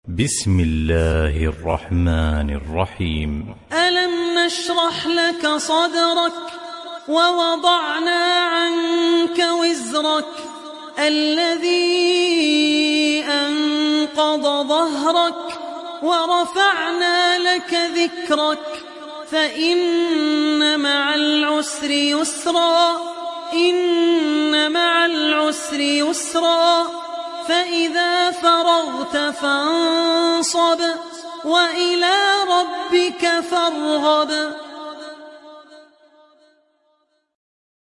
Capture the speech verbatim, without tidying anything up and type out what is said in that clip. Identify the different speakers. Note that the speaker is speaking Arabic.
Speaker 1: بسم الله الرحمن الرحيم.
Speaker 2: ألم نشرح لك صدرك ووضعنا عنك وزرك الذي أنقض ظهرك ورفعنا لك ذكرك فإن مع العسر يسرا إن مع العسر يسرا فإذا فرغت فانصب وإلى ربك فارغب.